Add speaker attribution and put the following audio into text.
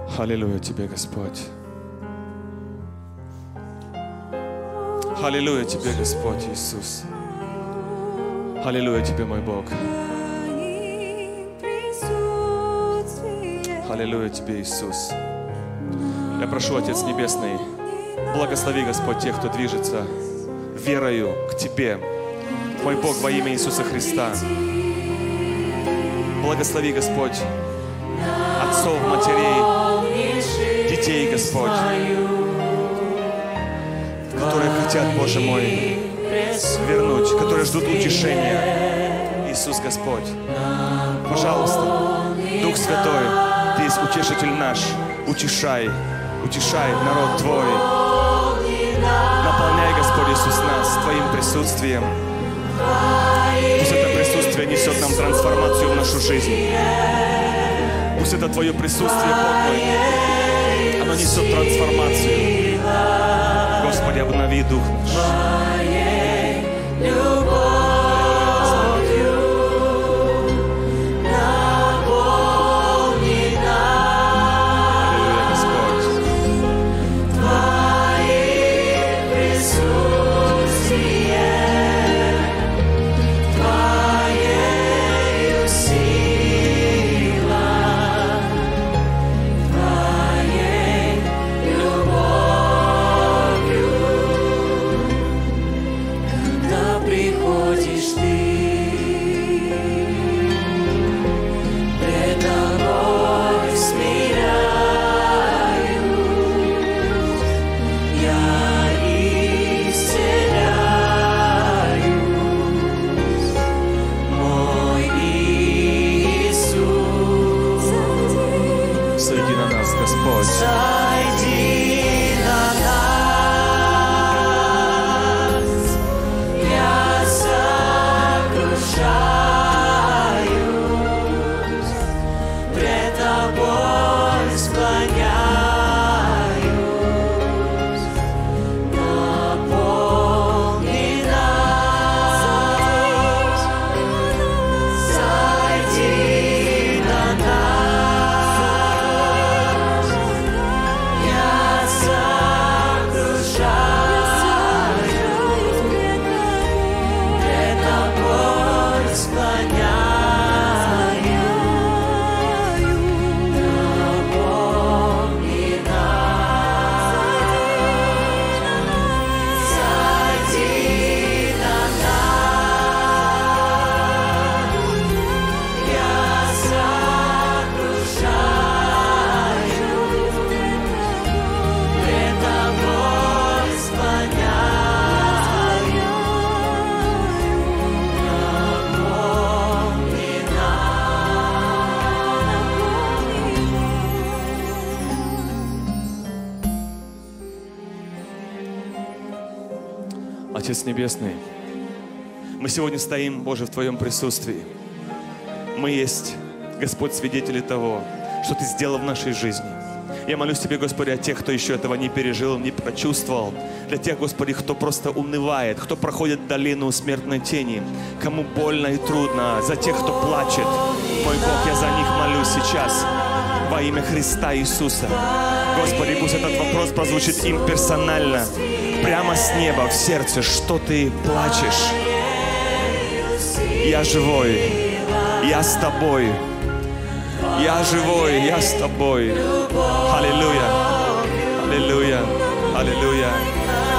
Speaker 1: Аллилуйя Тебе, Господь. Аллилуйя Тебе, Господь Иисус. Аллилуйя Тебе, мой Бог. Аллилуйя Тебе, Иисус. Я прошу, Отец Небесный, благослови, Господь, тех, кто движется верою к Тебе. Мой Бог, во имя Иисуса Христа. Благослови, Господь, отцов, матерей, детей, Господь, которые хотят, Боже мой, вернуть, которые ждут утешения. Иисус Господь, пожалуйста, Дух Святой, Ты есть утешитель наш. Утешай народ Твой. Наполняй, Господь Иисус, нас Твоим присутствием. Пусть это присутствие несет нам трансформацию в нашу жизнь. Пусть это Твое присутствие, Бог мой, оно несет трансформацию. Господи, обнови дух наш. Отец Небесный, мы сегодня стоим, Боже, в Твоем присутствии. Мы есть, Господь, свидетели того, что Ты сделал в нашей жизни. Я молюсь Тебе, Господи, о тех, кто еще этого не пережил, не прочувствовал. Для тех, Господи, кто просто унывает, кто проходит долину смертной тени, кому больно и трудно, за тех, кто плачет. Мой Бог, я за них молюсь сейчас во имя Христа Иисуса. Господи, пусть этот вопрос прозвучит им персонально, прямо с неба, в сердце, что ты плачешь. Я живой, я с тобой. Я живой, я с тобой. Аллилуйя, аллилуйя, аллилуйя.